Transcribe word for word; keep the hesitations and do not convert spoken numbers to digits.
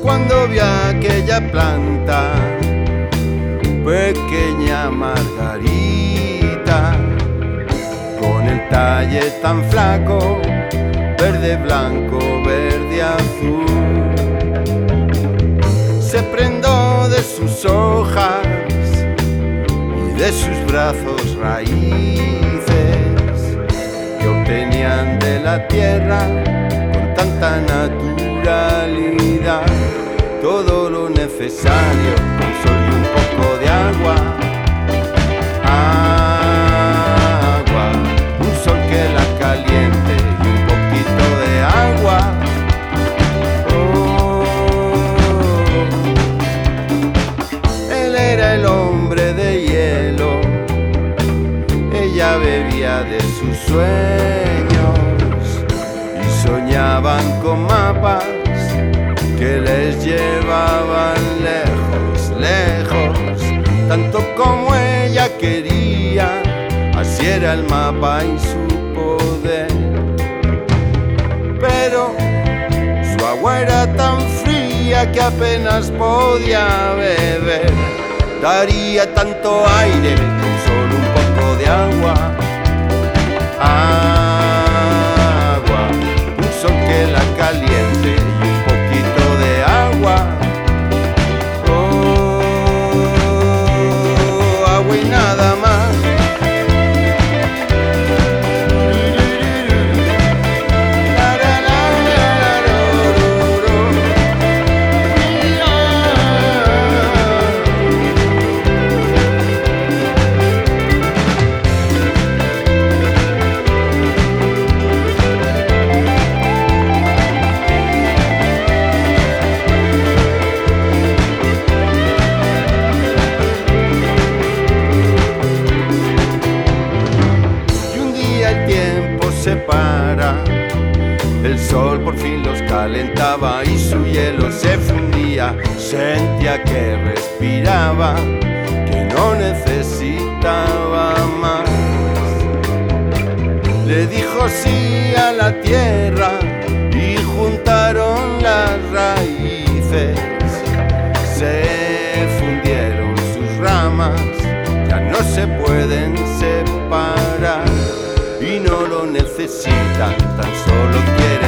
cuando vi aquella planta, pequeña margarita, con el talle tan flaco, verde, blanco, verde, azul. Se prendó de sus hojas y de sus brazos raíces que obtenían de la tierra con tanta naturalidad todo lo necesario, con sol y un poco de agua. Agua, un sol que la caliente y un poquito de agua. Oh. Él era el hombre de hielo, ella bebía de sus sueños y soñaban con mapas que les llevaban lejos, lejos, tanto como ella quería, así era el mapa y su poder. Pero su agua era tan fría que apenas podía beber. Daría tanto aire con solo un poco de agua. Agua, un sol que la caliente y un poquito de agua. Oh, agua y nada más. Se para, el sol por fin los calentaba y su hielo se fundía. Sentía que respiraba, que no necesitaba más. Le dijo sí a la tierra y juntaron las raíces. Se fundieron sus ramas, ya no se pueden separar. Y no lo necesitan, tan solo quieren